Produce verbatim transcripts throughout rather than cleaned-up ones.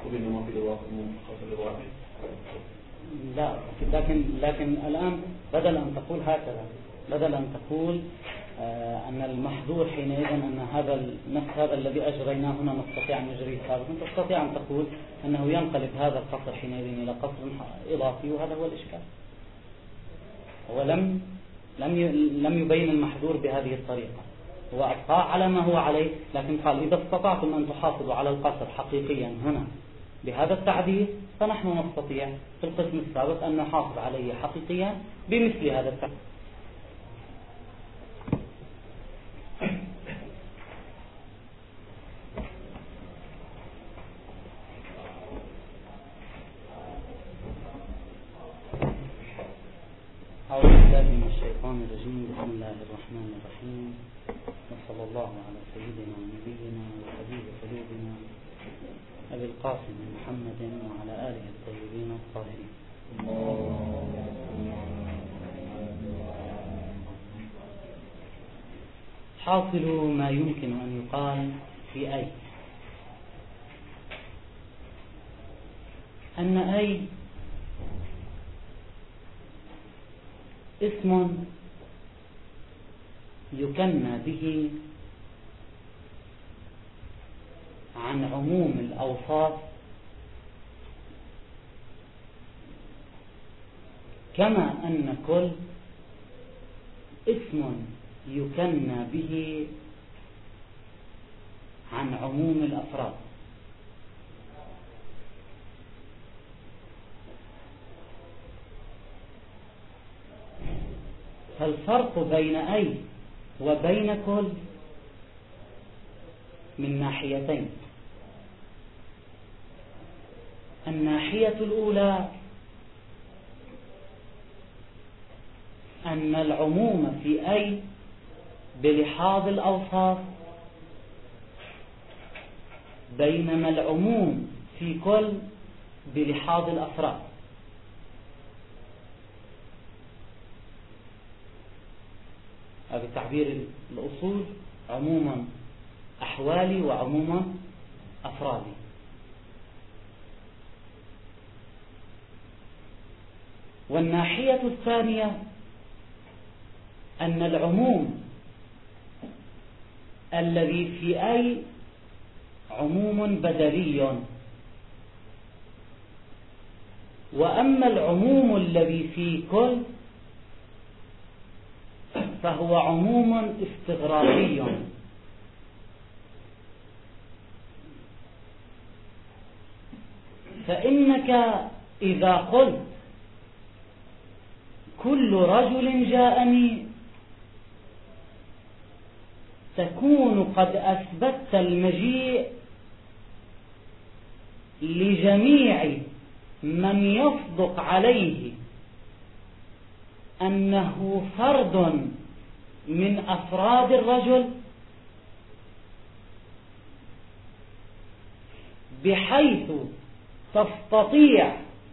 بينهما في الواقع في الواقع. لا، لكن لكن الآن بدل أن تقول هكذا، بدل أن تقول آه أن المحظور حينئذ أن هذا النفس هذا الذي أجريناه هنا نستطيع أن نجريه سابقا، تستطيع أن تقول أنه ينقلب هذا القصر حينئذ إلى قصر إضافي، وهذا هو الإشكال. هو لم لم لم يبين المحظور بهذه الطريقة، هو أبقى على ما هو عليه، لكن قال إذا استطعتم أن تحافظوا على القصر حقيقيا هنا بهذا التعديل فنحن نستطيع في القسم السابق أن نحافظ عليه حقيقيا بمثل هذا التعديل. أعوذ بالله من الشيطان الرجيم. بسم الله الرحمن الرحيم، وصلى الله على سيدنا ونبينا وحبيب قلوبنا أبي القاسم محمد وعلى آله الطيبين الطاهرين. حاصل ما يمكن أن يقال في أي أن أي اسم يكنى به عن عموم الأوصاف، كما أن كل اسم يكنى به عن عموم الأفراد. فالفرق بين أي وبين كل من ناحيتين. الناحية الأولى أن العموم في أي بلحاظ الأوصاف، بينما العموم في كل بلحاظ الأفراد. هذا تعبير الأصول، عموما أحوالي وعموما أفرادي. والناحية الثانية أن العموم الذي في أي عموم بدلي، وأما العموم الذي في كل فهو عموم استغراقي. فإنك إذا قلت كل رجل جاءني تكون قد أثبتت المجيء لجميع من يصدق عليه أنه فرد من أفراد الرجل، بحيث تستطيع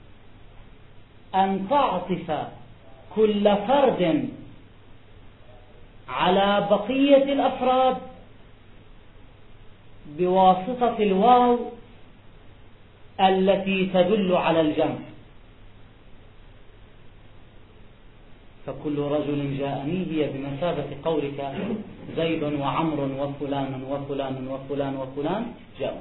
أن تعطف كل فرد على بقية الأفراد بواسطة الواو التي تدل على الجمع. فكل رجل جاءني هي بمثابة قولك زيد وعمر وفلان وفلان وفلان وفلان جاءوا.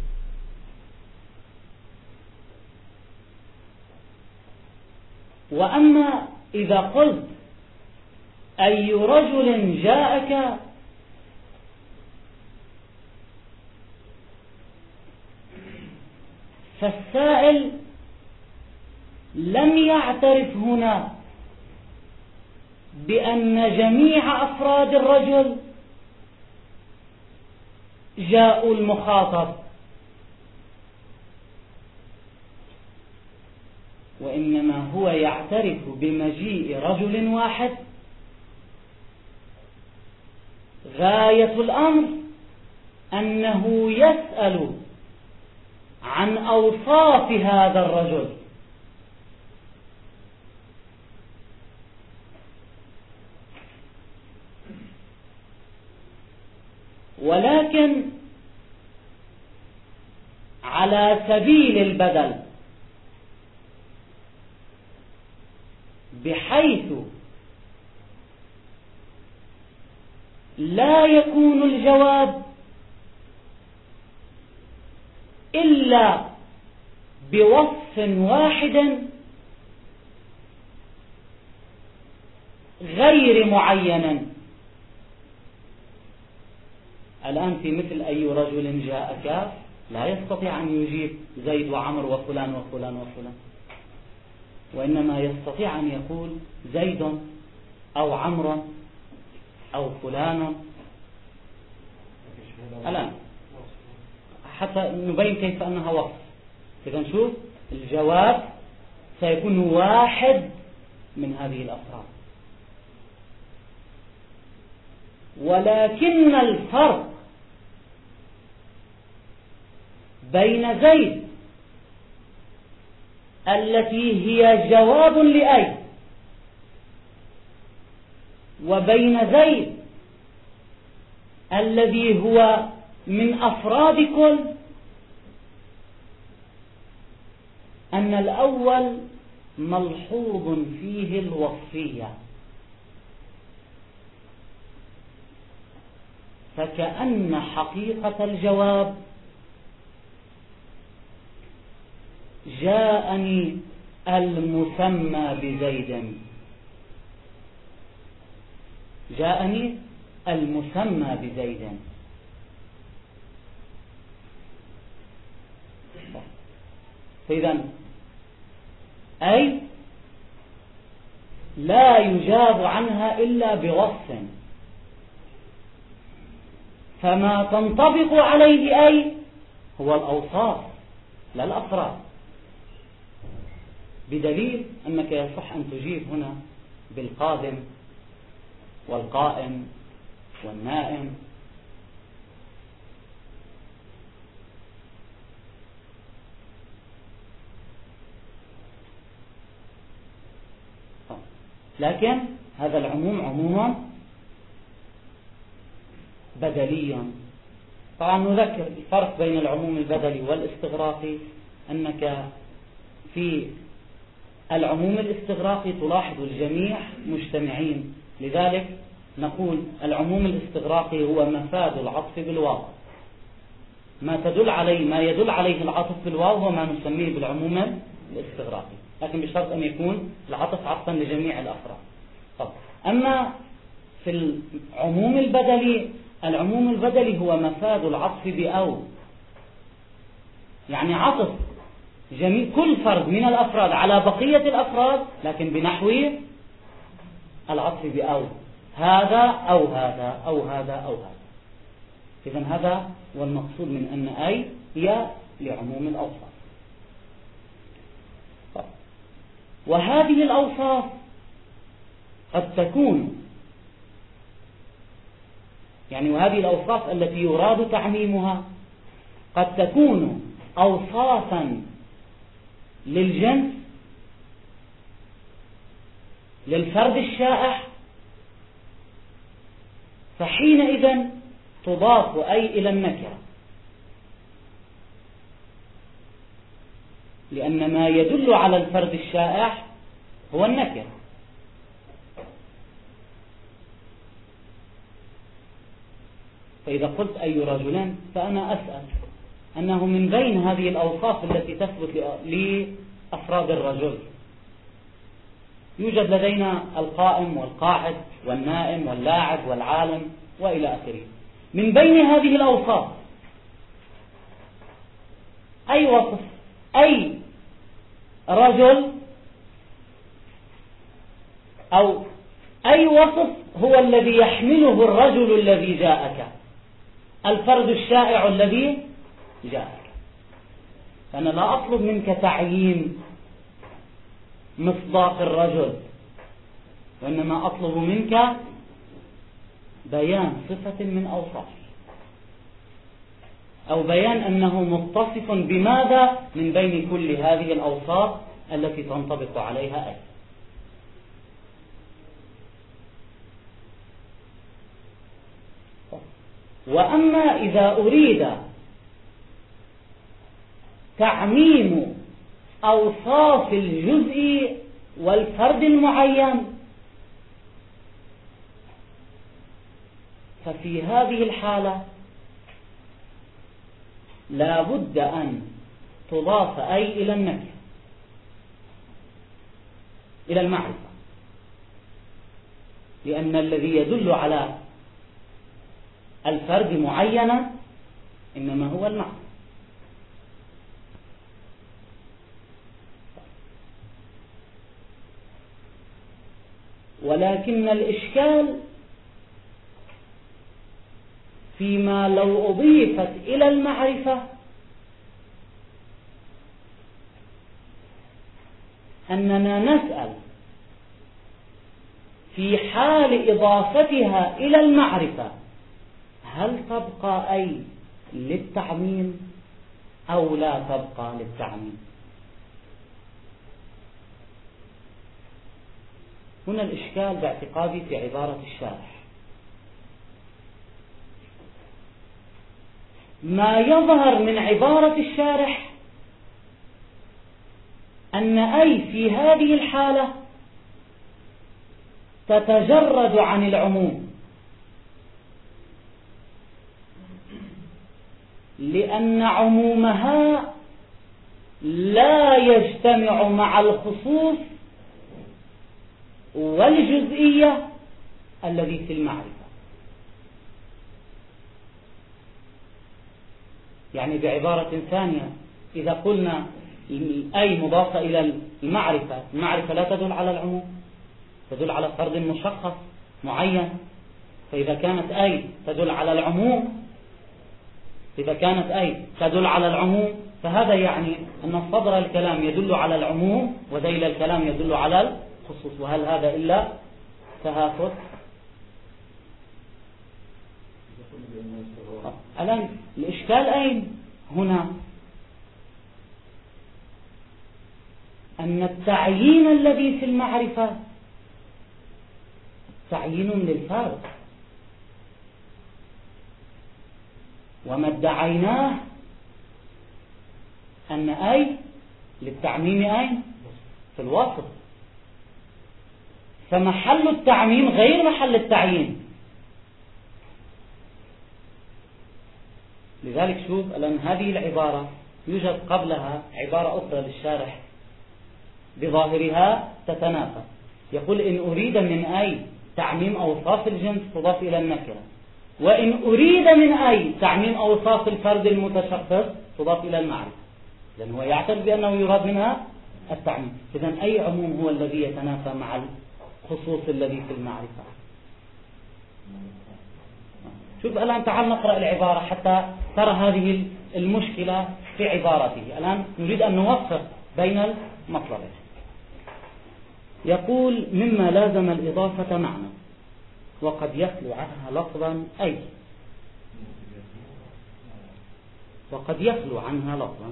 وأما إذا قلت أي رجل جاءك فالسائل لم يعترف هنا بأن جميع أفراد الرجل جاءوا المخاطب، وإنما هو يعترف بمجيء رجل واحد. غاية الأمر أنه يسأل عن أوصاف هذا الرجل، ولكن على سبيل البدل، بحيث لا يكون الجواب إلا بوصف واحد غير معين. الآن في مثل أي رجل جاءك لا يستطيع أن يجيب زيد وعمر وفلان وفلان وفلان، وإنما يستطيع أن يقول زيد أو عمرو أو فلان. الآن حتى نبين كيف أنها وصف. إذا نشوف الجواب سيكون واحد من هذه الأفراد، ولكن الفرق بين زيد التي هي جواب لأي وبين زيد الذي هو من أفراد كل، أن الأول ملحوظ فيه الوصفية، فكأن حقيقة الجواب جاءني المسمى بزيد، جاءني المسمى بزيد. فإذا أي لا يجاب عنها إلا بوصف، فما تنطبق عليه أي هو الأوصاف لا الأفراد، بدليل أنك يصح أن تجيب هنا بالقادم والقائم والنائم. لكن هذا العموم عموم بدلي. طبعا نذكر الفرق بين العموم البدلي والاستغراقي، أنك في العموم الاستغراقي تلاحظ الجميع مجتمعين، لذلك نقول العموم الاستغراقي هو مفاد العطف بالواو، ما تدل عليه ما يدل عليه العطف بالواو هو ما نسميه بالعموم الاستغراقي، لكن بشرط أن يكون العطف عطفا لجميع الأفراد. طب أما في العموم البدلي، العموم البدلي هو مفاد العطف بأو، يعني عطف جميع كل فرد من الأفراد على بقية الأفراد، لكن بنحو العطف بأو، هذا أو هذا أو هذا أو هذا. إذن هذا هو المقصود من أن أي هي لعموم الأوصاف. وهذه الأوصاف قد تكون يعني وهذه الأوصاف التي يراد تعميمها قد تكون أوصافا للجنس للفرد الشائع، فحينئذ تضاف أي إلى النكرة، لأن ما يدل على الفرد الشائع هو النكرة. فإذا قلت أي رجل فأنا أسأل أنه من بين هذه الأوصاف التي تثبت لأفراد الرجل يوجد لدينا القائم والقاعد والنائم واللاعب والعالم وإلى آخره. من بين هذه الأوصاف أي وصف أي رجل أو أي وصف هو الذي يحمله الرجل الذي جاءك، الفرد الشائع الذي جاءك. فأنا لا أطلب منك تعيين مصداق الرجل، وإنما أطلب منك بيان صفة من أوصافه، أو بيان أنه متصف بماذا من بين كل هذه الأوصاف التي تنطبق عليها أي. وأما إذا أريد تعميم أوصاف الجزء والفرد المعين. ففي هذه الحالة لا بد أن تضاف أي إلى النكرة، إلى المعرفة، لأن الذي يدل على الفرد معينا إنما هو المعرفة. ولكن الإشكال فيما لو أضيفت إلى المعرفة أننا نسأل في حال إضافتها إلى المعرفة هل تبقى أي للتعميم أو لا تبقى للتعميم. هنا الإشكال باعتقادي في عبارة الشارح. ما يظهر من عبارة الشارح أن أي في هذه الحالة تتجرد عن العموم، لأن عمومها لا يجتمع مع الخصوص والجزئية الذي في المعرفة. يعني بعبارة ثانية، إذا قلنا أي مضافة إلى المعرفة، المعرفة لا تدل على العموم، تدل على فرد مشخص معين. فإذا كانت أي تدل على العموم إذا كانت أي تدل على العموم فهذا يعني أن صدر الكلام يدل على العموم وذيل الكلام يدل على الخصوص، وهل هذا إلا تهافت؟ الآن الإشكال أين هنا؟ أن التعيين الذي في المعرفة تعيين للفرد، وما ادعيناه أن أي للتعميم أين؟ في الوسط. فمحل التعميم غير محل التعيين. لذلك شوف الآن هذه العبارة يوجد قبلها عبارة أخرى للشارح بظاهرها تتنافى. يقول إن أريد من أي تعميم أوصاف الجنس تضاف إلى النكرة، وإن أريد من أي تعميم أوصاف الفرد المتشخص تضاف إلى المعرفة. لأن هو يعتقد بأنه يراد منها التعميم. إذن أي عموم هو الذي يتنافى مع الخصوص الذي في المعرفة؟ شوف الآن تعال نقرأ العبارة حتى ترى هذه المشكلة في عبارته. الآن نريد أن نوفق بين المطلبين. يقول مما لازم الإضافة معنى وقد يخلو عنها لفظا أي وقد يخلو عنها لفظا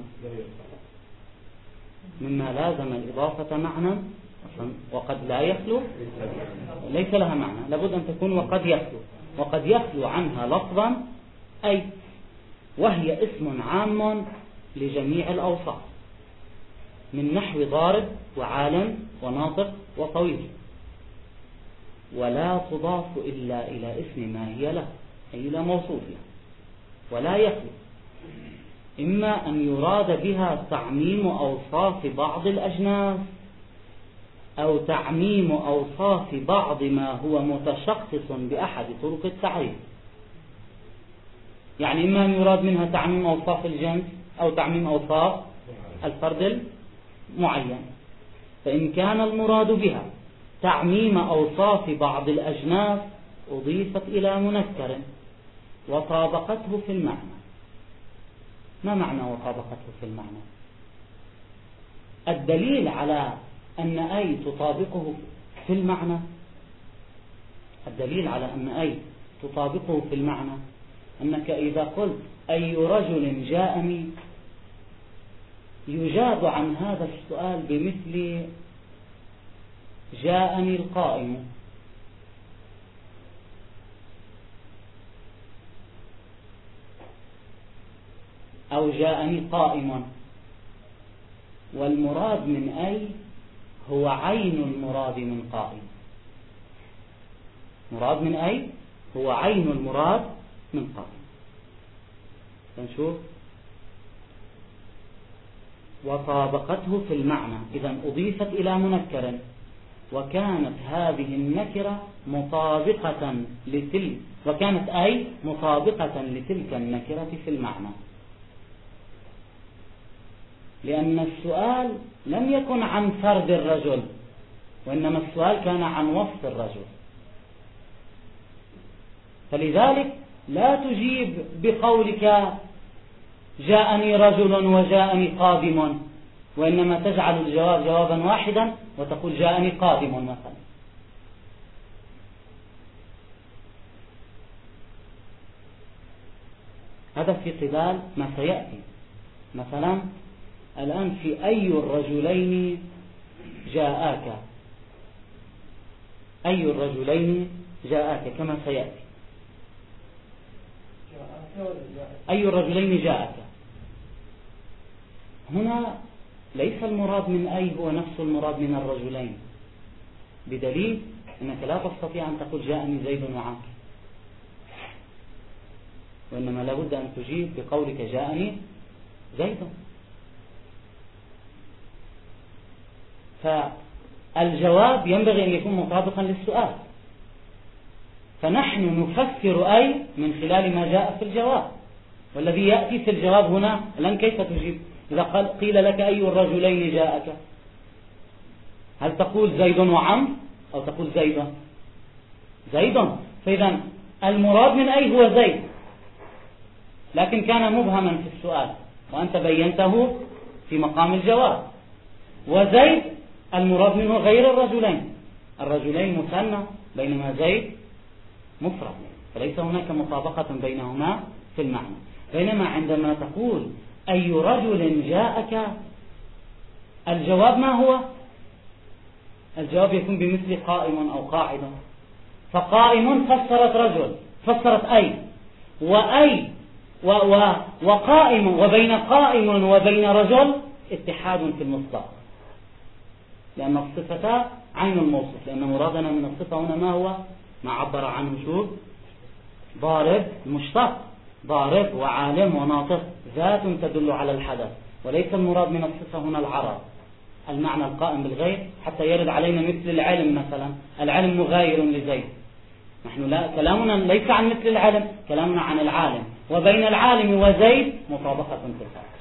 مما لازم الإضافة معنى وقد لا يخلو ليس لها معنى، لابد أن تكون وقد يخلو وقد يخلو عنها لفظا أي، وهي اسم عام لجميع الأوصاف من نحو ضارب وعالم وناطق وطويل، ولا تضاف إلا إلى اسم ما هي له أي إلى موصوف له، ولا يخلو إما أن يراد بها تعميم أوصاف بعض الأجناس أو تعميم أوصاف بعض ما هو متشخص بأحد طرق التعريف. يعني إما أن يراد منها تعميم أوصاف الجنس أو تعميم أوصاف الفرد المعين. فإن كان المراد بها تعميم أوصاف بعض الأجناس أضيفت إلى منكر وطابقته في المعنى. ما معنى وطابقته في المعنى؟ الدليل على أن أي تطابقه في المعنى الدليل على أن أي تطابقه في المعنى أنك إذا قلت أي رجل جاءني يجاب عن هذا السؤال بمثل جاءني القائم، أو جاءني قائم، والمراد من أي هو عين المراد من قائم. مراد من أي هو عين المراد من قائم. نشوف وطابقته في المعنى، إذا أضيفت إلى منكر وكانت هذه النكرة مطابقة لتلك وكانت أي مطابقة لتلك النكرة في المعنى، لأن السؤال لم يكن عن فرد الرجل، وإنما السؤال كان عن وصف الرجل. فلذلك لا تجيب بقولك جاءني رجل وجاءني قادم، وإنما تجعل الجواب جوابا واحدا وتقول جاءني قادم مثلا. هذا في قبال ما سيأتي. مثلا الآن في أي الرجلين جاءاك، أي الرجلين جاءاك كما سيأتي، أي الرجلين جاءك. هنا ليس المراد من أي هو نفس المراد من الرجلين، بدليل أنك لا تستطيع أن تقول جاءني زيد وعمرو، وإنما لابد أن تجيب بقولك جاءني زيد. فالجواب ينبغي أن يكون مطابقا للسؤال، فنحن نفسر أي من خلال ما جاء في الجواب، والذي يأتي في الجواب هنا الآن كيف تجيب؟ إذا قيل لك أي الرجلين جاءك، هل تقول زيد وعمرو أو تقول زيد زيد؟ فإذا المراد من أي هو زيد، لكن كان مبهما في السؤال وأنت بينته في مقام الجواب. وزيد المراد منه غير الرجلين، الرجلين مثنى بينما زيد مفرد، فليس هناك مطابقة بينهما في المعنى. بينما عندما تقول أي رجل جاءك، الجواب ما هو؟ الجواب يكون بمثل قائم أو قاعدة، فقائم فسرت رجل، فسرت أي، وأي و و وقائم، وبين قائم وبين رجل اتحاد في المصداق، لأن الصفة عين الموصوف، لأن مرادنا من الصفة هنا ما هو؟ ما عبر عنه شو؟ ضارب مشتق، ضارب وعالم وناطق، ذات تدل على الحدث، وليس المراد من الصفة هنا العرض، المعنى القائم بالغير، حتى يرد علينا مثل العلم مثلا، العلم مغاير لزيد. نحن لا كلامنا ليس عن مثل العلم، كلامنا عن العالم، وبين العالم وزيد مطابقة في الخارج.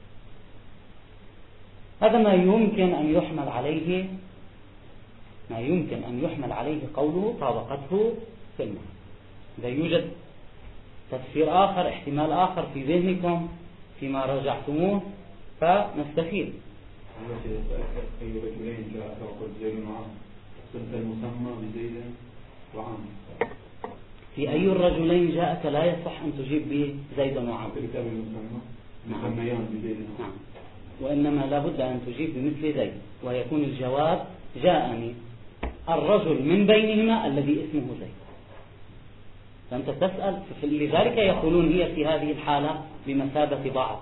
هذا ما يمكن أن يحمل عليه ما يمكن أن يحمل عليه قوله طابقته في المعنى. إذا يوجد تفسير آخر، احتمال آخر في ذهنكم فيما رجعتموه فنستفيد. أي رجلين جاءك وقل زيد وعمرو، صلت المسمى بزيد وعمرو. في أي الرجلين جاءك لا يصح أن تجيب به زيد وعمرو، في كتاب المسمى مسميان بزيد وعمرو. نعم، وإنما لابد أن تجيب بمثل زيد، ويكون الجواب جاءني الرجل من بينهما الذي اسمه زيد. فأنت تسأل، لذلك يقولون هي في هذه الحالة بمثابة بعض.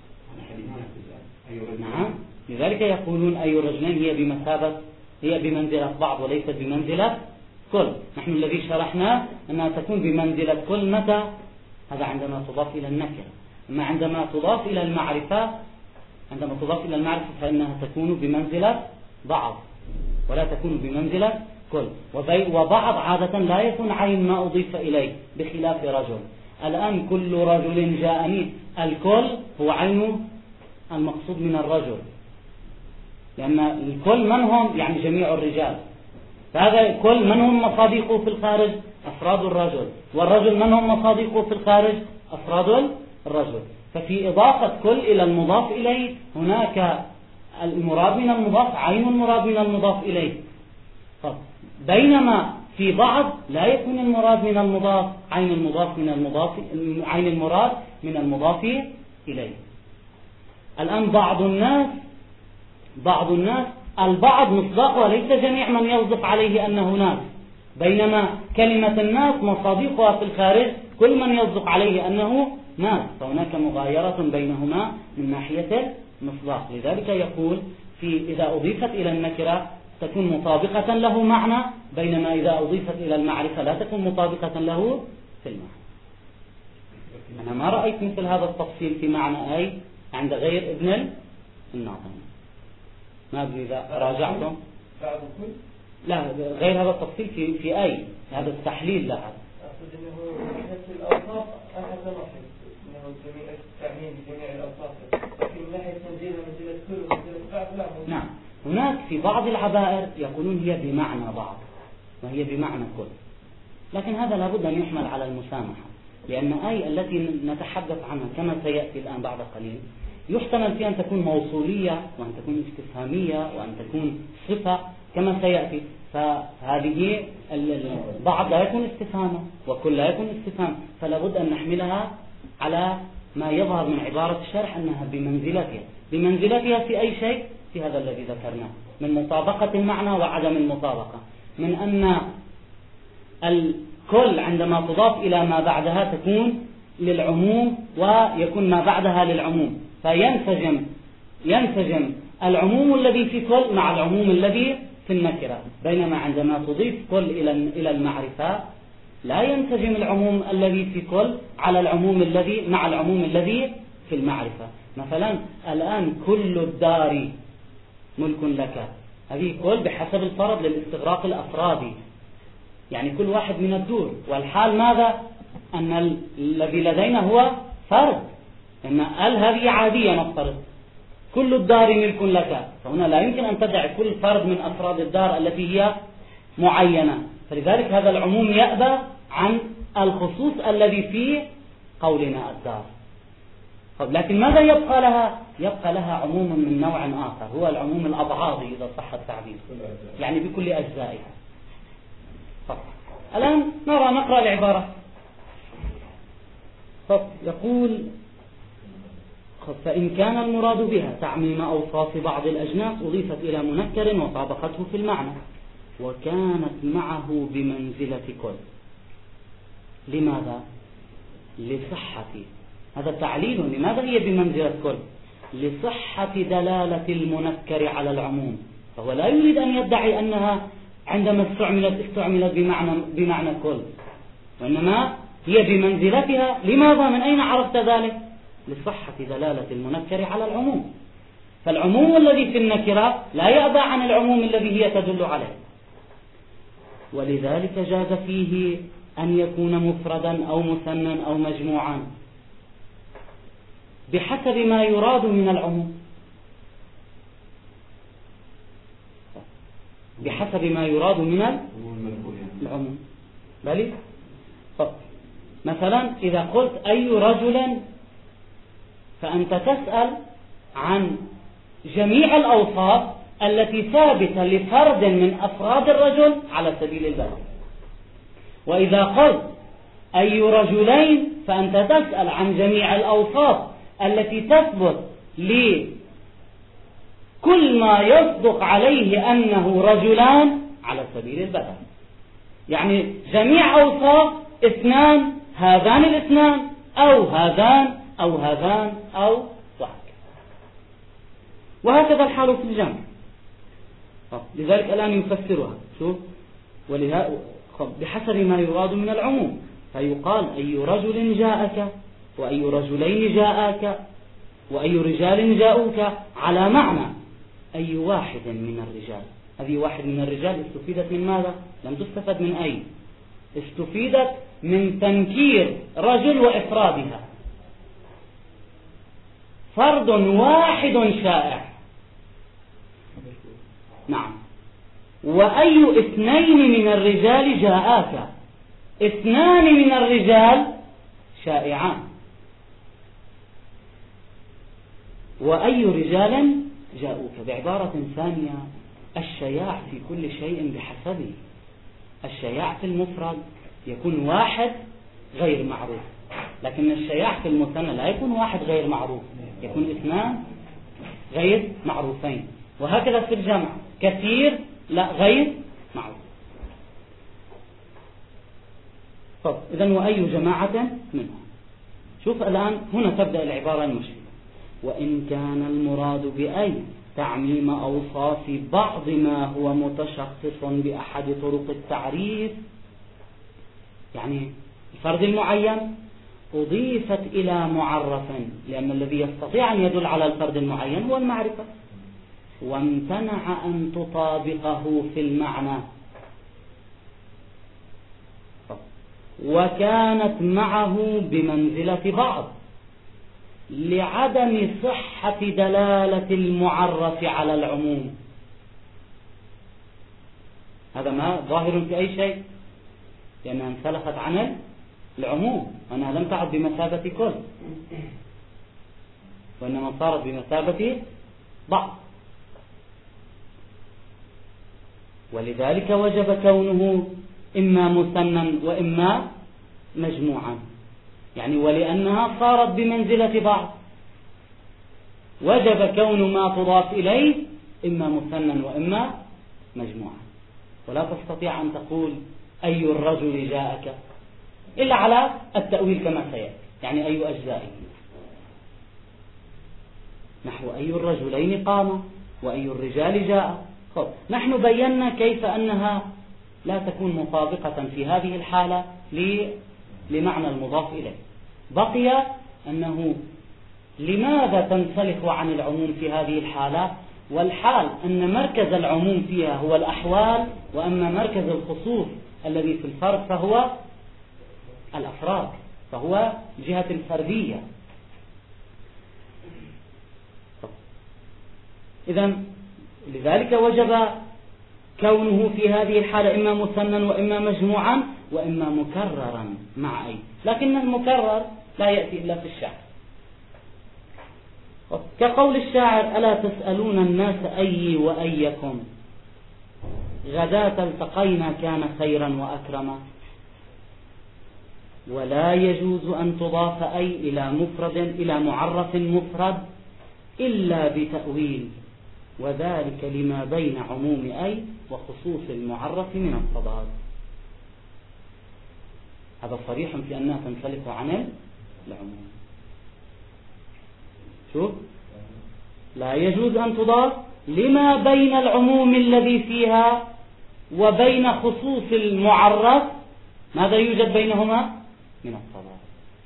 نعم، لذلك يقولون أي الرجلين هي بمثابة، هي بمنزلة بعض وليست بمنزلة كل. نحن الذي شرحناه أنها تكون بمنزلة كل متى؟ هذا عندما تضاف إلى النكرة. أما عندما تضاف إلى المعرفة، عندما تضاف إلى المعرفة فإنها تكون بمنزلة بعض ولا تكون بمنزلة كل. وبعض عادة لا يكون عين ما أضيف إليه، بخلاف رجل. الآن كل رجل جاءني، الكل هو عين المقصود من الرجل، لأن الكل من هم؟ يعني جميع الرجال. فهذا الكل من هم مصادقه في الخارج؟ أفراد الرجل. والرجل من هم مصادقه في الخارج؟ أفراد الرجل. ففي إضافة كل إلى المضاف إليه هناك المراد من المضاف عين المراد من المضاف إليه. طب بينما في بعض لا يكون المراد من المضاف عين المضاف من المضاف عين المراد من المضاف إليه. الآن بعض الناس بعض الناس البعض مصداق وليس جميع من يصدق عليه أنه ناس، بينما كلمة الناس مصادقها في الخارج كل من يصدق عليه أنه ناس، فهناك مغايرة بينهما من ناحية مصداق. لذلك يقول في إذا أضيفت إلى النكرة تكون مطابقة له معنى، بينما إذا أضيفت إلى المعرفة لا تكون مطابقة له في المعنى. أنا ما رأيت مثل هذا التفصيل في معنى أي عند غير ابن الناظم. ما أدري إذا راجعتم. لا، غير هذا التفصيل في في أي هذا التحليل لها. أقصد أنه نفس الأوصاف أحد واحد، أنه جميع التعميم بجميع الأوصاف، لكن من ناحية تنزيل منزلة كل ومنزلة بعض لا. نعم، هناك في بعض العبائر يقولون هي بمعنى بعض وهي بمعنى كل، لكن هذا لابد أن يحمل على المسامحة، لأن أي التي نتحدث عنها كما سيأتي الآن بعد قليل يحتمل فيها أن تكون موصولية وأن تكون استفهامية وأن تكون صفة كما سيأتي. فهذه البعض لا يكون استفهاما وكل لا يكون استفهام، فلا بد أن نحملها على ما يظهر من عبارة الشرح أنها بمنزلتها بمنزلتها في أي شيء في هذا الذي ذكرناه من مطابقة المعنى وعدم المطابقة، من أن الكل عندما تضاف إلى ما بعدها تكون للعموم ويكون ما بعدها للعموم، فينسجم ينسجم العموم الذي في كل مع العموم الذي في النكرة، بينما عندما تضيف كل إلى إلى المعرفة لا ينسجم العموم الذي في كل على العموم الذي مع العموم الذي في المعرفة. مثلا الآن كل الدار ملك لك، هذه كل بحسب الفرض للاستغراق الأفرادي، يعني كل واحد من الدور، والحال ماذا؟ أن الذي لدينا هو فرد، أن ال هذه عادية نفترض كل الدار ملك لك، فهنا لا يمكن أن تدع كل فرد من أفراد الدار التي هي معينة، فلذلك هذا العموم يأبى عن الخصوص الذي في قولنا الدار. لكن ماذا يبقى لها؟ يبقى لها عموم من نوع آخر، هو العموم الأبعاضي إذا صح التعبير، يعني بكل أجزائها. الآن نرى نقرأ العبارة. يقول فإن كان المراد بها تعميم أوصاف بعض الأجناس أضيفت إلى منكر وطابقته في المعنى وكانت معه بمنزلة كل. لماذا؟ لصحة، هذا تعليل، لماذا هي بمنزلة كل؟ لصحة دلالة المنكر على العموم، فهو لا يريد أن يدعي أنها عندما استعملت استعملت بمعنى بمعنى كل، وإنما هي بمنزلتها. لماذا؟ من أين عرفت ذلك؟ لصحة دلالة المنكر على العموم، فالعموم الذي في النكرة لا يأبى عن العموم الذي هي تدل عليه، ولذلك جاز فيه أن يكون مفردا أو مثنى أو مجموعا بحسب ما يراد من العموم، بحسب ما يراد من العموم. بل مثلا إذا قلت أي رجل فأنت تسأل عن جميع الأوصاف التي ثابتة لفرد من أفراد الرجل على سبيل البدء. وإذا قلت أي رجلين فأنت تسأل عن جميع الأوصاف التي تثبت لكل ما يصدق عليه أنه رجلان على سبيل البدء، يعني جميع أوصاف اثنان، هذان الاثنان أو هذان أو هذان أو وهكذا، وهكذا الحال في الجمع. لذلك الآن يفسرها، شوف، بحسب ما يراد من العموم، فيقال أي رجل جاءك وأي رجلين جاءك وأي رجال جاءوك على معنى أي واحد من الرجال. هذه واحد من الرجال استفيدت من ماذا؟ لم تستفد من أي، استفيدت من تنكير رجل وإفرادها، فرد واحد شائع. نعم. وأي اثنين من الرجال جاءاك، اثنان من الرجال شائعان. وأي رجال جاءوك، بعبارة ثانية الشياع في كل شيء بحسبه. الشياع في المفرد يكون واحد غير معروف، لكن الشياع في المثنى لا يكون واحد غير معروف، يكون اثنان غير معروفين، وهكذا في الجمع كثير لا غير معروف. طب إذن وأي جماعة منهم. شوف الآن هنا تبدأ العبارة المشكلة. وإن كان المراد بأي تعميم أوصاف بعض ما هو متشخص بأحد طرق التعريف، يعني الفرد المعين أضيفت إلى معرف، لأن الذي يستطيع أن يدل على الفرد المعين هو المعرفة، وامتنع أن تطابقه في المعنى، وكانت معه بمنزلة بعض لعدم صحة دلالة المعرف على العموم. هذا ما ظاهر في أي شيء، لأنها انسلخت عن العموم، وأنها لم تعد بمثابة كل، وإنما صارت بمثابة بعض. ولذلك وجب كونه إما مثنى وإما مجموعا، يعني ولأنها صارت بمنزلة بعض وجب كون ما تضاف إليه إما مثنى وإما مجموعا. ولا تستطيع أن تقول أي الرجل جاءك إلا على التأويل كما سيأتي، يعني أي أجزائه، نحو أي الرجلين قام وأي الرجال جاء. خب نحن بينا كيف أنها لا تكون مطابقة في هذه الحالة لمعنى المضاف إليه. بقي أنه لماذا تنسلخ عن العموم في هذه الحالة، والحال أن مركز العموم فيها هو الأحوال، وأما مركز الخصوص الذي في الفرد فهو الأفراد، فهو جهة الفردية. إذن لذلك وجب كونه في هذه الحالة إما مثنى وإما مجموعا وإما مكررا مع أي، لكن المكرر لا يأتي إلا في الشعر، كقول الشاعر: ألا تسألون الناس أي وأيكم غداة التقينا كان خيرا وأكرما. ولا يجوز أن تضاف أي إلى مفرد إلى معرف مفرد إلا بتأويل، وذلك لما بين عموم أي وخصوص المعرف من التضاد. هذا صريح في أنها تنسلخ عن العموم. شوف، لا يجوز أن تضاف لما بين العموم الذي فيها وبين خصوص المعرف ماذا يوجد بينهما من التضاد.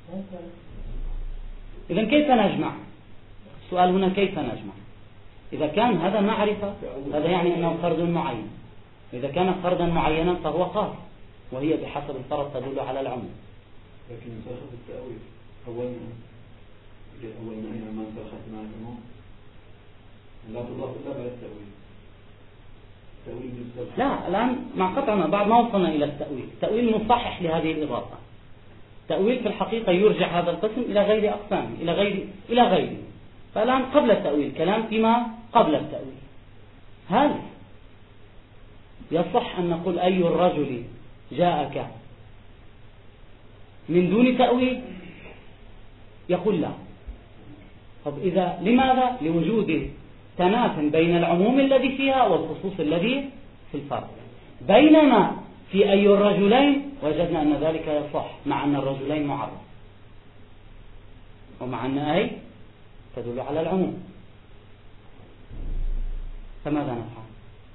إذن كيف نجمع؟ السؤال هنا كيف نجمع؟ إذا كان هذا معرفة هذا يعني أنه فرد معين، إذا كان فردا معينا فهو خاص، وهي بحسب الفرد تدل على العموم. لكن مساخة التأويل أول أول ما أين ما مساخة مع العموم لا تضاف إلا بعد التأويل. التأويل بالسبب. لا، الآن مع قطعنا بعد ما وصلنا إلى التأويل. التأويل مصحح لهذه الإضافة. التأويل في الحقيقة يرجع هذا القسم إلى غير أقسام، إلى غير إلى غيره. فالآن قبل التأويل كلام فيما قبل التأويل. هل يصح أن نقول أي الرجل جاءك من دون تأويل؟ يقول لا. طب إذا لماذا؟ لوجود تناف بين العموم الذي فيها والخصوص الذي في الفرد، بينما في أي الرجلين وجدنا أن ذلك يصح مع أن الرجلين معرف، ومع أن أي تدل على العموم. فماذا نفعل؟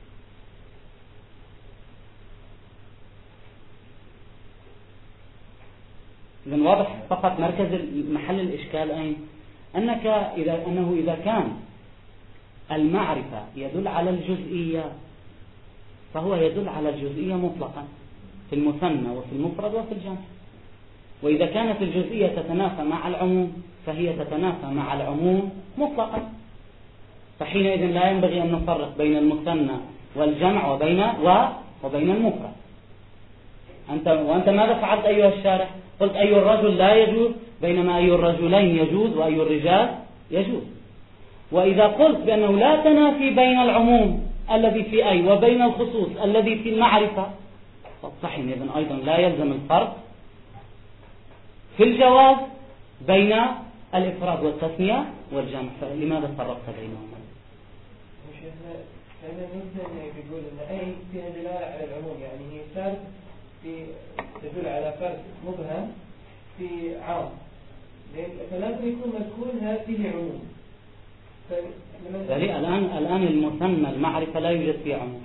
إذن واضح فقط مركز محل الإشكال أين؟ أنك إذا أنه إذا كان المعرفة يدل على الجزئية فهو يدل على الجزئية مطلقا في المثنى وفي المفرد وفي الجمع، وإذا كانت الجزئية تتنافى مع العموم فهي تتنافى مع العموم مطلقا، فحينئذ لا ينبغي أن نفرق بين المثنى والجمع وبين وبين المفرد. أنت وأنت ماذا فعلت أيها الشارح؟ قلت أي الرجل لا يجوز، بينما أي الرجلين يجوز وأي الرجال يجوز. وإذا قلت بأنه لا تنافي بين العموم الذي في أي وبين الخصوص الذي في المعرفة، فحينئذ أيضا لا يلزم الفرق في الجواز بين الإفراد والتثنية والجمع. فلماذا فرقت بينهما؟ هذا مثلا بيقول أن أي فيها دلالة على العموم، يعني هي فرد في تدل على فرد مبهم في عام، فلازم يكون مذكورها فيه عموم. يعني الآن الآن المثنى المعرفة لا يوجد فيه عموم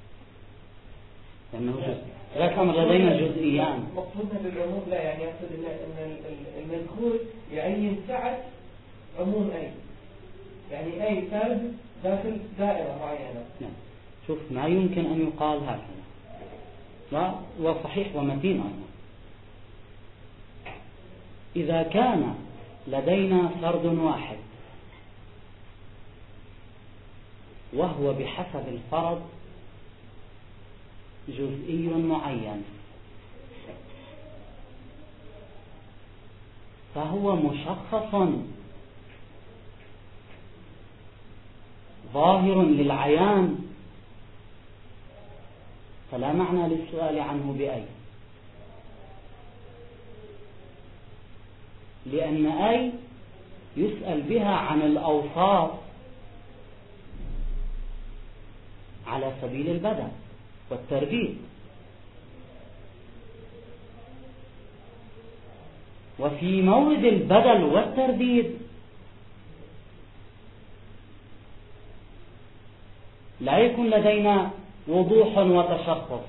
لأنه جزء. ذاك أمر لدينا جزئيان. مقصودنا بالعموم لا يعني يقصد أن المدخول يعين سعة عموم أي، يعني أي ثابت داخل دائرة معينة. نعم. شوف ما يمكن أن يقال هكذا. لا وصحيح ومتين أيضا. إذا كان لدينا فرد واحد وهو بحسب الفرض جزئي معين فهو مشخص ظاهر للعيان فلا معنى للسؤال عنه بأي، لأن أي يسأل بها عن الأوصاف على سبيل البدء والترديد، وفي مورد البدل والترديد لا يكون لدينا وضوح وتشخص.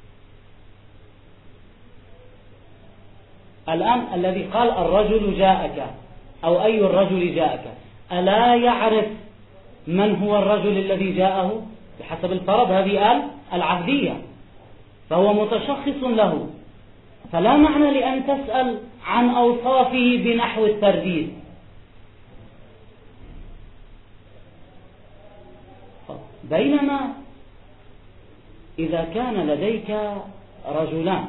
الآن الذي قال الرجل جاءك أو أي الرجل جاءك ألا يعرف من هو الرجل الذي جاءه؟ بحسب الفرض هذه آل العهدية، فهو متشخص له، فلا معنى لأن تسأل عن أوصافه بنحو الترديد. بينما إذا كان لديك رجلان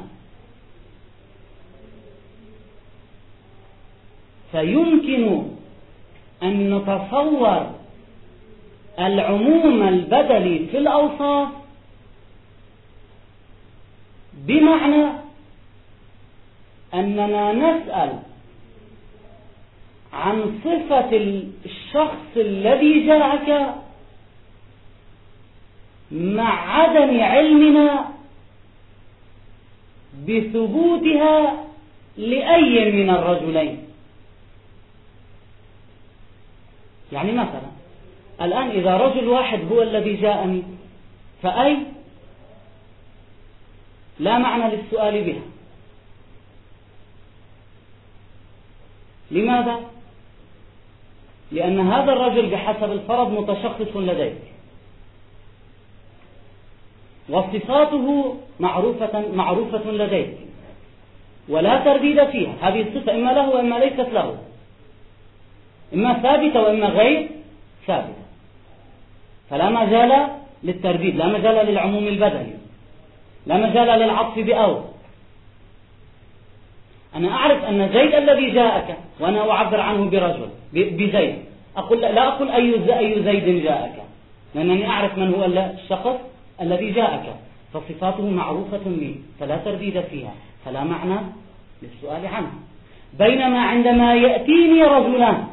فيمكن أن نتصور العموم البدلي في الأوصاف بمعنى أننا نسأل عن صفة الشخص الذي جاءك مع عدم علمنا بثبوتها لأي من الرجلين. يعني مثلا الآن إذا رجل واحد هو الذي جاءني فأي لا معنى للسؤال بها. لماذا؟ لأن هذا الرجل بحسب الفرض متشخص لديك وصفاته معروفة, معروفة لديك ولا ترديد فيها. هذه الصفة إما له وإما ليست له، إما ثابتة وإما غير ثابتة، فلا مجال للترديد، لا مجال للعموم البدني، لا مجال للعطف بأو. أنا أعرف أن زيد الذي جاءك وأنا أعبر عنه برجل بزيد، أقول لا أقول أي أي زيد جاءك، لأنني أعرف من هو الشخص الذي جاءك، فصفاته معروفة لي فلا ترديد فيها، فلا معنى للسؤال عنه. بينما عندما يأتيني رجلان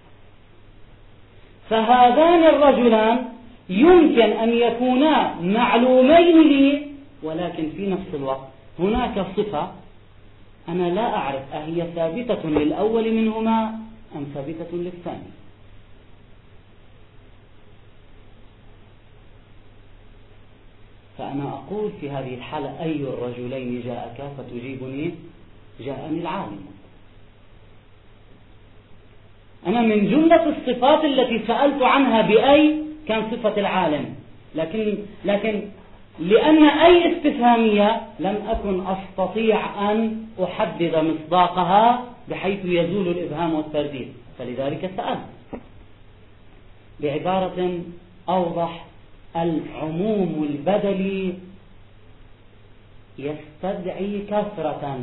فهذان الرجلان يمكن أن يكونا معلومين لي، ولكن في نفس الوقت هناك صفة أنا لا أعرف أهي ثابتة للأول منهما أم ثابتة للثاني. فأنا أقول في هذه الحالة أي الرجلين جاءك؟ فتجيبني جاءني العالم. أنا من جملة الصفات التي سألت عنها بأي كان صفة العالم، لكن لكن لأن أي استفهامية لم أكن أستطيع أن أحدد مصداقها بحيث يزول الإبهام والترديد، فلذلك سألت. بعبارة أوضح، العموم البدلي يستدعي كثرة،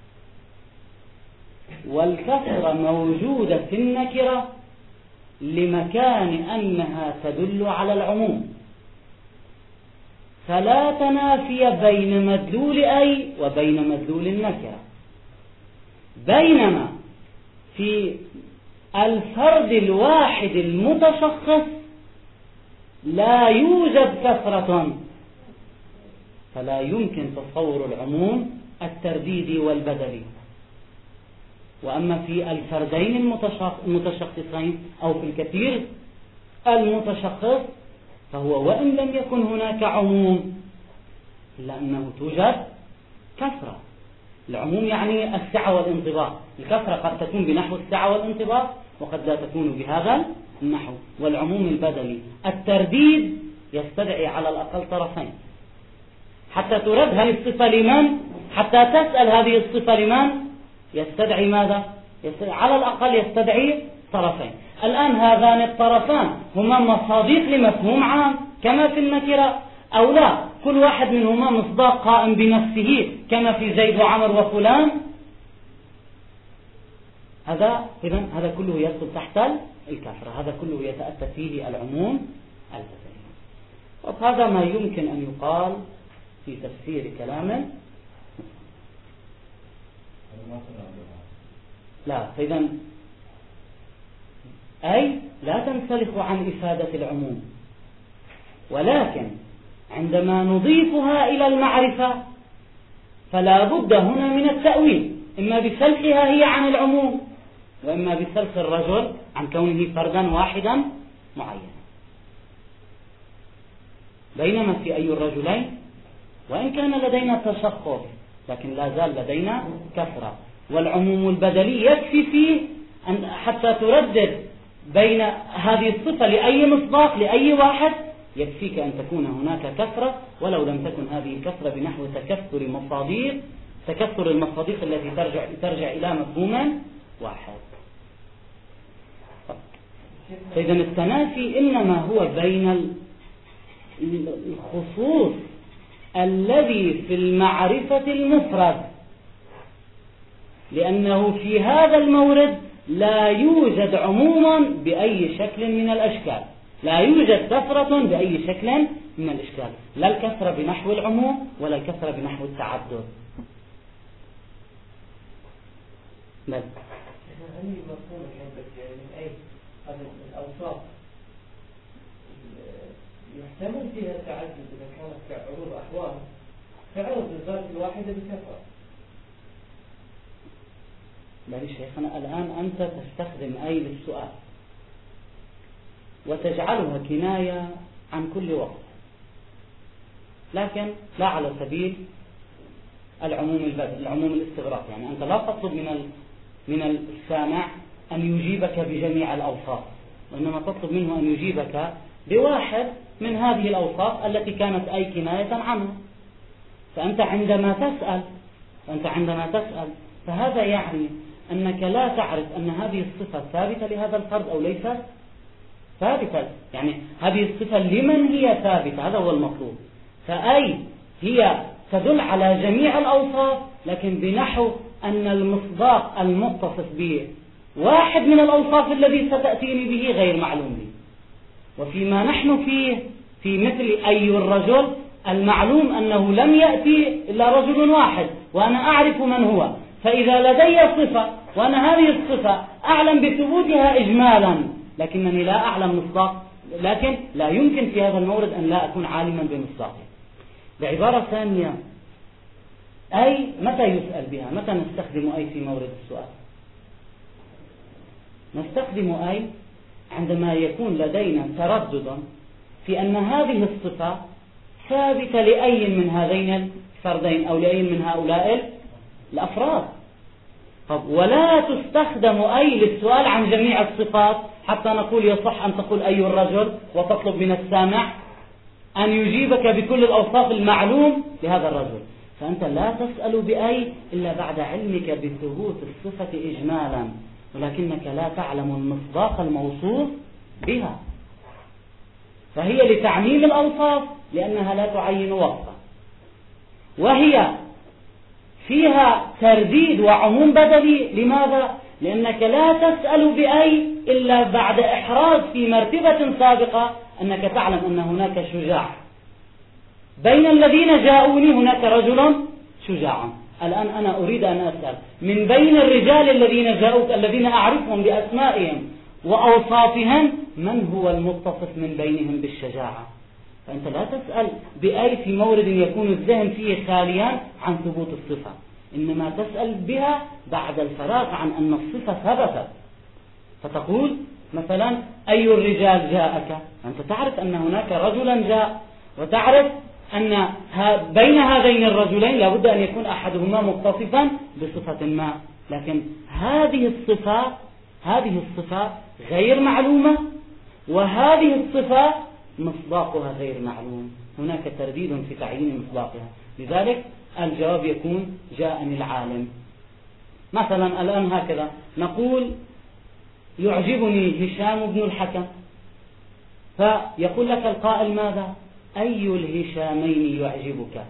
والكثرة موجودة في النكرة لمكان أنها تدل على العموم، فلا تنافي بين مدلول أي وبين مدلول النكرة. بينما في الفرد الواحد المتشخص لا يوجد كثرة، فلا يمكن تصور العموم الترديدي والبدلي. وأما في الفردين المتشخصين أو في الكثير المتشخص فهو وإن لم يكن هناك عموم إلا أنه توجد كثرة. العموم يعني السعة والانطباق، الكثرة قد تكون بنحو السعة والانطباق وقد لا تكون بهذا النحو. والعموم البدلي الترديد يستدعي على الأقل طرفين حتى ترد هذه الصفة لمن، حتى تسأل هذه الصفة لمن، يستدعي ماذا؟ يستدعي على الأقل يستدعي طرفين. الآن هذان الطرفان هما مصادق لمفهوم عام كما في النكرة أو لا؟ كل واحد منهما مصداق قائم بنفسه كما في زيد وعمر وفلان. هذا إذن هذا كله يدخل تحت الكثرة، هذا كله يتأتى فيه العموم البدلي. وهذا ما يمكن أن يقال في تفسير كلام لا. فإذا أي لا تنسلخ عن إفادة العموم، ولكن عندما نضيفها إلى المعرفة فلا بد هنا من التأويل، إما بسلخها هي عن العموم وإما بسلخ الرجل عن كونه فردا واحدا معينا. بينما في أي الرجلين وإن كان لدينا تشخص لكن لا زال لدينا كثرة، والعموم البدلي يكفي فيه أن حتى تردد بين هذه الصفة لأي مصداق لأي واحد يكفيك أن تكون هناك كثرة، ولو لم تكن هذه الكثرة بنحو تكثر مصاديق تكثر المصاديق التي ترجع ترجع إلى مفهوم واحد. فإذا التنافي إنما هو بين الخصوص الذي في المعرفة المفرد، لأنه في هذا المورد لا يوجد عموما بأي شكل من الأشكال، لا يوجد كثرة بأي شكل من الأشكال، لا الكثرة بنحو العموم ولا الكثرة بنحو التعدد. بل هل مفهوم الحين يعني من أي هذه الأوصاف يحتمل فيها التعدد إذا كانت كعروض أحوال كعروض الذات الواحدة بكثرة؟ بل شيخنا الآن أنت تستخدم أي للسؤال وتجعلها كناية عن كل وقت، لكن لا على سبيل العموم البدل العموم الاستغراق. يعني أنت لا تطلب من من السامع أن يجيبك بجميع الأوصاف، وإنما تطلب منه أن يجيبك بواحد من هذه الأوصاف التي كانت أي كناية عنها. فأنت عندما تسأل فأنت عندما تسأل فهذا يعني أنك لا تعرف أن هذه الصفة ثابتة لهذا الفرد أو ليست ثابتة. يعني هذه الصفة لمن هي ثابتة، هذا هو المطلوب. فأي هي تدل على جميع الأوصاف لكن بنحو أن المصداق المتصف به واحد من الأوصاف الذي ستأتيني به غير معلوم لي. وفيما نحن فيه في مثل أي الرجل المعلوم أنه لم يأتي إلا رجل واحد وأنا أعرف من هو، فإذا لدي صفة وأنا هذه الصفة أعلم بثبوتها إجمالا لكنني لا أعلم مصداق، لكن لا يمكن في هذا المورد أن لا أكون عالما بمصداقه. بعبارة ثانية، أي متى يسأل بها؟ متى نستخدم أي في مورد السؤال؟ نستخدم أي عندما يكون لدينا تردد في أن هذه الصفة ثابتة لأي من هذين الفردين أو لأي من هؤلاء الأفراد. طب ولا تستخدم أي للسؤال عن جميع الصفات حتى نقول يصح أن تقول أي الرجل وتطلب من السامع أن يجيبك بكل الأوصاف المعلوم لهذا الرجل. فأنت لا تسأل بأي إلا بعد علمك بثبوت الصفة إجمالا، ولكنك لا تعلم المصداق الموصوف بها. فهي لتعميم الأوصاف لأنها لا تعين وصفا، وهي فيها ترديد وعموم بدلي. لماذا؟ لأنك لا تسأل بأي إلا بعد إحراز في مرتبة سابقة أنك تعلم أن هناك شجاع بين الذين جاءوني، هناك رجل شجاع. الآن أنا أريد أن أسأل من بين الرجال الذين جاءوك الذين أعرفهم بأسمائهم وأوصافهم من هو المتصف من بينهم بالشجاعة؟ فأنت لا تسأل بأي في مورد يكون الذهن فيه خاليا عن ثبوت الصفة، إنما تسأل بها بعد الفراغ عن أن الصفة ثبتت، فتقول مثلا أي الرجال جاءك، أنت تعرف أن هناك رجلا جاء، وتعرف أن بين هذين الرجلين لابد أن يكون أحدهما متصفا بصفة ما، لكن هذه الصفة هذه الصفة غير معلومة، وهذه الصفة مصداقها غير معلوم، هناك ترديد في تعيين مصداقها. لذلك الجواب يكون جاءني العالم. مثلا الآن هكذا نقول يعجبني هشام بن الحكم، فيقول لك القائل ماذا؟ أي الهشامين يعجبك؟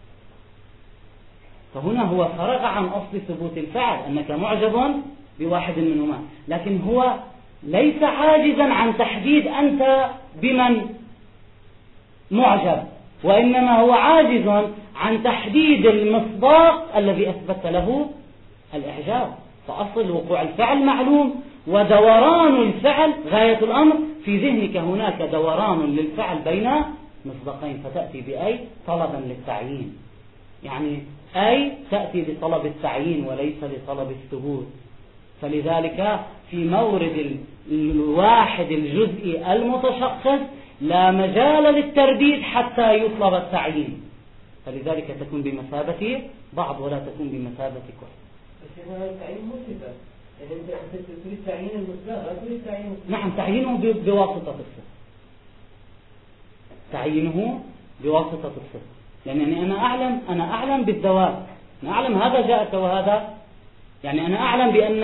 فهنا هو فرغ عن أصل ثبوت الفعل أنك معجب بواحد منهما، لكن هو ليس عاجزا عن تحديد أنت بمن معجب، وإنما هو عاجز عن تحديد المصداق الذي أثبت له الإعجاب. فأصل وقوع الفعل معلوم، ودوران الفعل غاية الأمر في ذهنك هناك دوران للفعل بين مصداقين، فتأتي بأي طلبا للتعيين، يعني أي تأتي لطلب التعيين وليس لطلب الثبوت. فلذلك في مورد الواحد الجزئي المتشخص لا مجال للترديد حتى يطلب التعيين، فلذلك تكون بمثابة بعض ولا تكون بمثابة كل. بس هذا التعيين مو صفة، يعني أنت تريد تعيين المصداق لا تريد تعيين. نعم، تعيينه بواسطة الصفة، تعيينه بواسطة الصفة، لأنني أنا أعلم أنا أعلم بالذوات، أنا أعلم هذا جاءك وهذا، يعني أنا أعلم بأن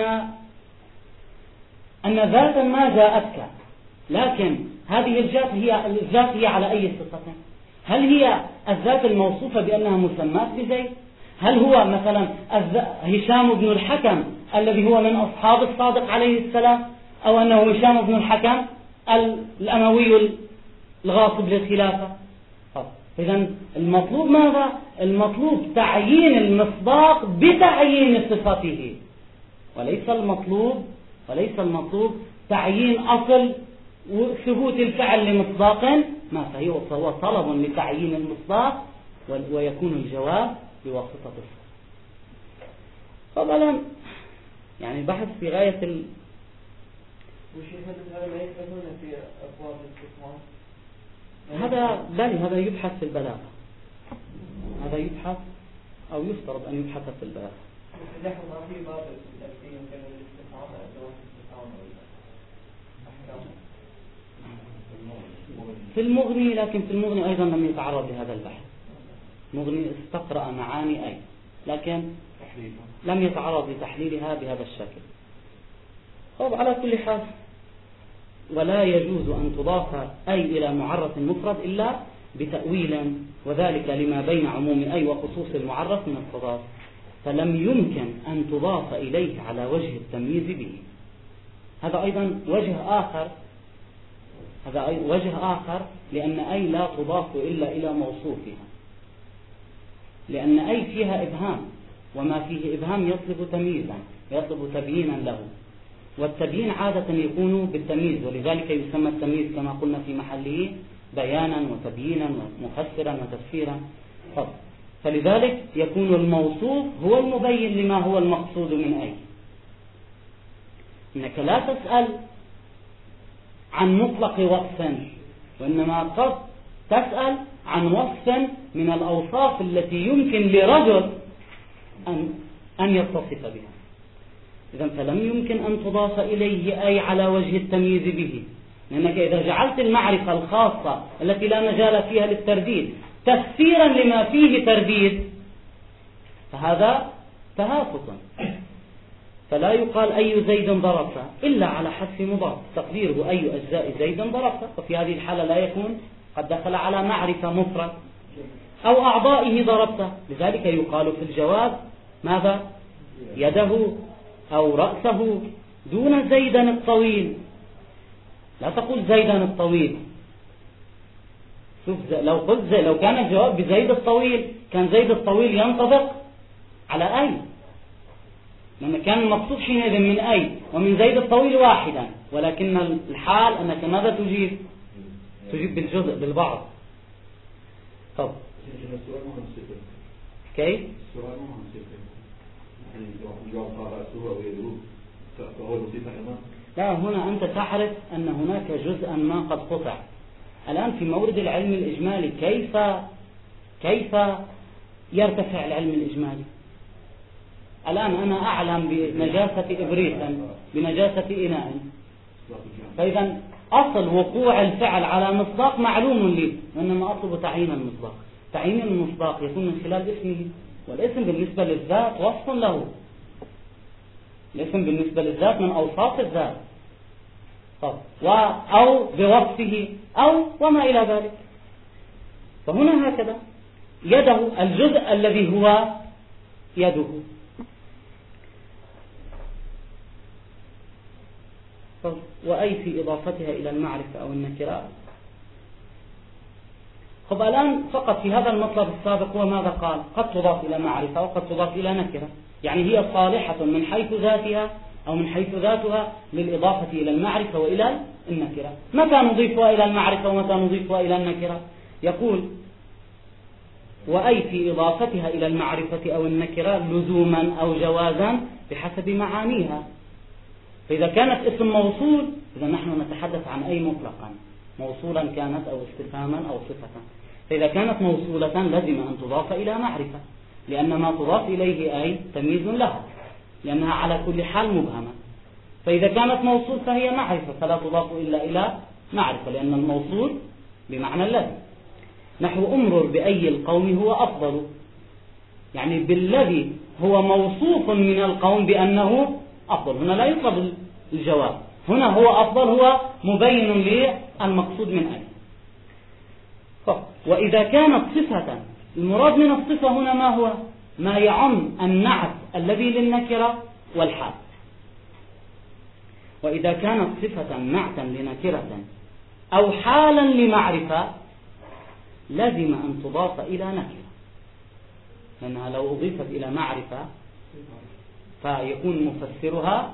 أن ذاتا ما جاءتك، لكن هذه الذات هي الذات هي على أي صفة؟ هل هي الذات الموصوفة بأنها مسمات بزيد؟ هل هو مثلا هشام بن الحكم الذي هو من أصحاب الصادق عليه السلام، أو أنه هشام بن الحكم الأموي الغاصب للخلافة؟ إذن المطلوب ماذا؟ المطلوب تعيين المصداق بتعيين صفته، وليس المطلوب وليس المطلوب تعيين أصل ثبوت الفعل لمصداق ما، فهو طلب لتعيين المصداق ويكون الجواب بواسطة الصفة. فضلا يعني بحث في غاية ال وشيء هذا ما يفهمون في أبواب الاستثمار، هذا بل هذا يبحث في البلاغة، هذا يبحث أو يفترض أن يبحث في البلاغة. نحن ما في باب التي يمكن الاستثمار أدوات الاستثمار في المغني، لكن في المغني أيضا لم يتعرض لهذا البحث. مغني استقرأ معاني أي، لكن لم يتعرض لتحليلها بهذا الشكل. طب على كل حال، ولا يجوز أن تضاف أي إلى معرف مفرد إلا بتأويل، وذلك لما بين عموم أي وخصوص المعرف من التضاد، فلم يمكن أن تضاف إليه على وجه التمييز به. هذا أيضا وجه آخر هذا أيضا وجه آخر لأن أي لا تضاف إلا إلى موصوفها، لأن أي فيها إبهام، وما فيه إبهام يطلب تمييزا، يطلب تبيينا له، والتبيين عادة يكون بالتمييز، ولذلك يسمى التمييز كما قلنا في محله بيانا وتبيينا ومفسرا وتفسيرا. فلذلك يكون الموصوف هو المبين لما هو المقصود من أي. إنك لا تسأل عن مطلق وصف، وإنما قد تسأل عن وصف من الأوصاف التي يمكن لرجل أن أن يتصف بها. إذن فلم يمكن أن تضاف إليه أي على وجه التمييز به، لأنك إذا جعلت المعرفة الخاصة التي لا مجال فيها للترديد تفسيرا لما فيه ترديد فهذا تهافت. فلا يقال أي زيد ضربت إلا على حذف مضاف، تقديره أي أجزاء زيد ضربت، وفي هذه الحالة لا يكون قد دخل على معرفة مفرد، أو أعضائه ضربت، لذلك يقال في الجواب ماذا؟ يده أو رأسه دون زيدا الطويل، لا تقول زيدا الطويل. شوف، لو قلت لو كان الجواب بزيد الطويل كان زيد الطويل ينطبق على أي، لأن كان المقصود حينئذ من أي ومن زيد الطويل واحدا، ولكن الحال أنك ماذا تجيب؟ تجيب بالجزء بالبعض. طب كيف؟ السؤال مو عن صفة، يعني الجواب صار رأسه أو يده فهو الوصيفة كمان. لا، هنا أنت تعرف أن هناك جزءا ما قد قطع. الآن في مورد العلم الإجمالي كيف كيف يرتفع العلم الإجمالي؟ الآن أنا أعلم بنجاسة إبريق بنجاسة إناء، فإذا أصل وقوع الفعل على مصداق معلوم لي، وإنما أطلب تعيين المصداق. تعيين المصداق يكون من خلال اسمه، والاسم بالنسبة للذات وصف له. الاسم بالنسبة للذات من أوصاف الذات، أو بوصفه أو وما إلى ذلك. فهنا هكذا يده الجزء الذي هو يده. وأي في إضافتها إلى المعرفة أو النكرة. طب الآن فقط في هذا المطلب السابق هو ماذا قال؟ قد تضاف إلى معرفة وقد تضاف إلى نكرة، يعني هي صالحة من حيث ذاتها أو من حيث ذاتها للإضافة إلى المعرفة وإلى النكرة. متى نضيفها إلى المعرفة ومتى نضيفها إلى النكرة؟ يقول: وأي في إضافتها إلى المعرفة أو النكرة لزوما أو جوازا بحسب معانيها. فإذا كانت اسم موصول، إذا نحن نتحدث عن أي مطلقا، موصولا كانت أو استفهاما أو صفة. فإذا كانت موصولة لازم أن تضاف إلى معرفة، لأن ما تضاف إليه أي تمييز لها، لأنها على كل حال مبهمة. فإذا كانت موصول فهي معرفة، فلا تضاف إلا إلى معرفة، لأن الموصول بمعنى الذي. نحو أمرر بأي القوم هو أفضل، يعني بالذي هو موصوف من القوم بأنه أفضل. هنا لا يطلب الجواب، هنا هو أفضل هو مبين للمقصود من أي. وإذا كانت صفة، المراد من الصفة هنا ما هو؟ ما يعم النعت الذي للنكرة والحال. وإذا كانت صفة نعتا لنكرة أو حالا لمعرفة لازم أن تضاف إلى نكرة، لأنها لو أضيفت إلى معرفة فيكون مفسرها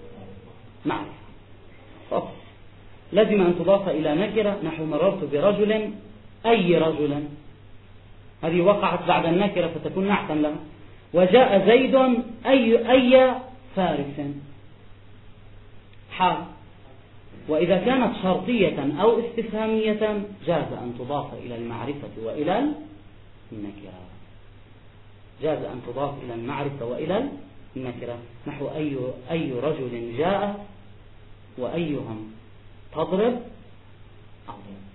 معرفة. لازم أن تضاف إلى نكرة. نحو مررت برجل أي رجل، هذه وقعت بعد النكرة فتكون نعتا لها. وجاء زيد أي أي فارس، حال. وإذا كانت شرطية أو استفهامية جاز أن تضاف إلى المعرفة وإلى النكرة. جاز أن تضاف إلى المعرفة وإلى النكرة. نحو أي أي رجل جاء وأيهم تضرب أضرب.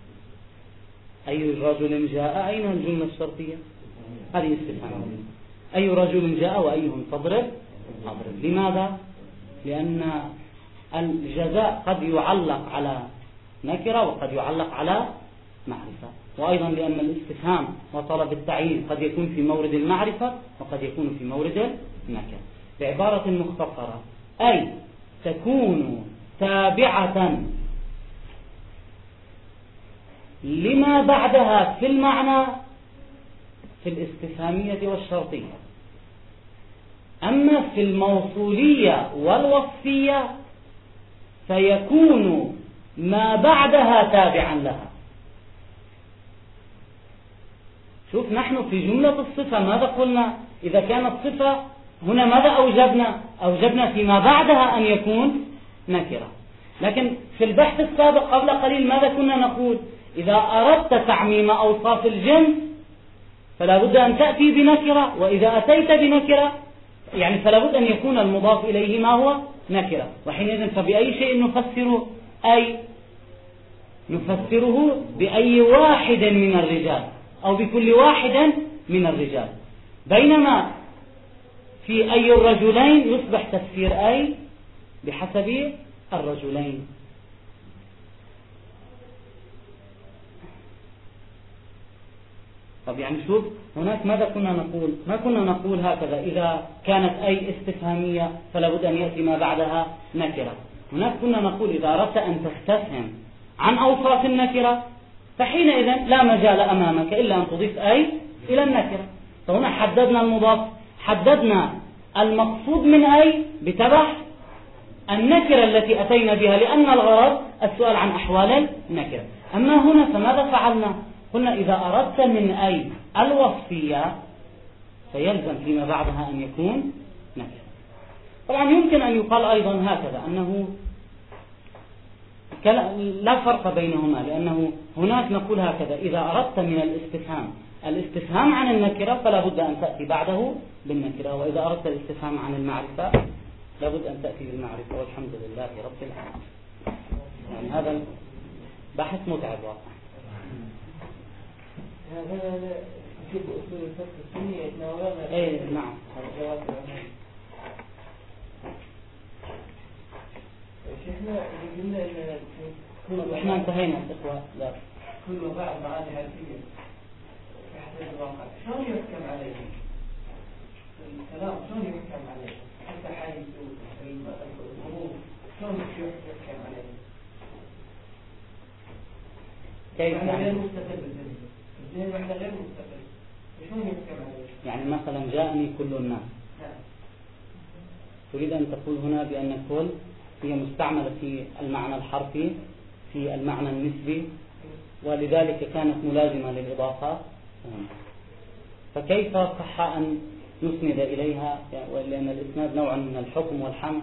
أي رجل جاء، أين الجملة الشرطية؟ هذه استفهامية. أي رجل جاء وأيهم تضرب أضرب. لماذا؟ لأن الجزاء قد يعلق على نكرة وقد يعلق على معرفة، وأيضا لأن الاستفهام وطلب التعيين قد يكون في مورد المعرفة وقد يكون في مورد النكرة. بعبارة مختصرة، أي تكون تابعة لما بعدها في المعنى في الاستفهامية والشرطية. أما في الموصولية والوصفية فيكون ما بعدها تابعا لها. شوف، نحن في جملة الصفة ماذا قلنا؟ إذا كانت صفة هنا ماذا أوجبنا؟ أوجبنا فيما بعدها أن يكون نكرة. لكن في البحث السابق قبل قليل ماذا كنا نقول؟ إذا أردت تعميم أوصاف الجنس فلا بد أن تأتي بنكرة، وإذا أتيت بنكرة يعني فلا بد أن يكون المضاف إليه ما هو نكرة. وحينئذ فبأي شيء نفسره؟ أي نفسره بأي واحد من الرجال أو بكل واحد من الرجال، بينما في أي الرجلين يصبح تفسير أي بحسب الرجلين. طب يعني شوف، هناك ماذا كنا نقول؟ ما كنا نقول هكذا إذا كانت أي استفهامية فلا بد أن يأتي ما بعدها نكرة. هناك كنا نقول إذا أردت أن تستفهم عن أوصاف النكرة فحينئذ لا مجال أمامك إلا أن تضيف أي إلى النكرة. فهنا حددنا المضاف، حددنا المقصود من أي بتبع النكرة التي أتينا بها، لأن الغرض السؤال عن أحوال النكرة. أما هنا فماذا فعلنا؟ قلنا إذا أردت من أي الوصفية فيلزم فيما بعدها أن يكون نكرة. طبعا يمكن أن يقال أيضا هكذا أنه لا فرق بينهما، لأنه هناك نقول هكذا: إذا أردت من الاستفهام الاستفهام عن النكرة فلا بد أن تأتي بعده بالنكرة، وإذا أردت الاستفهام عن المعرفة لا بد أن تأتي بالمعرفة. والحمد لله رب العالمين. يعني هذا بحث متعب واقع. هذا نشوف أصول الفقه السني يتناولون. إيه نعم. شيخنا قلنا إن إحنا انتهينا الإخوة. لا. كل وضع معاني حرفية كحسب الواقع، شلون يحكم عليه؟ الكلام شلون يحكم عليه؟ حتى حيث الظروف شلون يحكم عليه؟ كيف يعني؟ غير يعني؟ مستقل بالذهن، الذهن معنى غير مستقل، شلون يحكم عليه؟ يعني مثلا جاءني كل الناس. نعم. تريد أن تقول هنا بأن كل هي مستعملة في المعنى الحرفي، في المعنى النسبي، ولذلك كانت ملازمة للإضافات. فكيف صح أن نسند إليها؟ لأن الإسناد نوع من الحكم والحمل.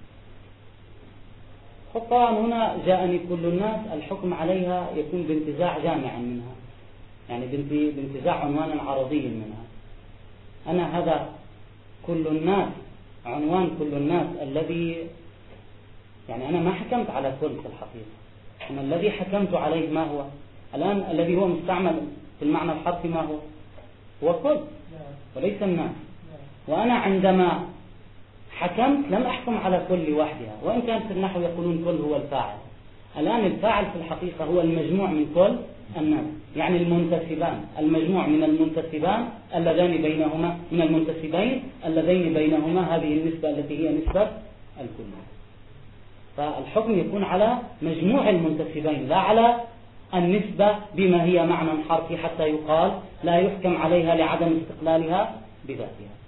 طبعا هنا جاءني كل الناس، الحكم عليها يكون بانتزاع جامع منها، يعني بانتزاع عنوان عرضي منها. أنا هذا كل الناس، عنوان كل الناس الذي يعني أنا ما حكمت على كل في الحقيقة، أنا الذي حكمت عليه ما هو الآن الذي هو مستعمل في المعنى الحرفي ما هو؟ هو كل وليس الناس. وأنا عندما حكمت لم أحكم على كل وحدها، وإن كان في النحو يقولون كل هو الفاعل. الآن الفاعل في الحقيقة هو المجموع من كل الناس، يعني المنتسبان، المجموع من المنتسبان اللذان بينهما من المنتسبين اللذين بينهما هذه النسبة التي هي نسبة الكل. فالحكم يكون على مجموع المنتسبين لا على النسبة بما هي معنى حرفي حتى يقال لا يحكم عليها لعدم استقلالها بذاتها.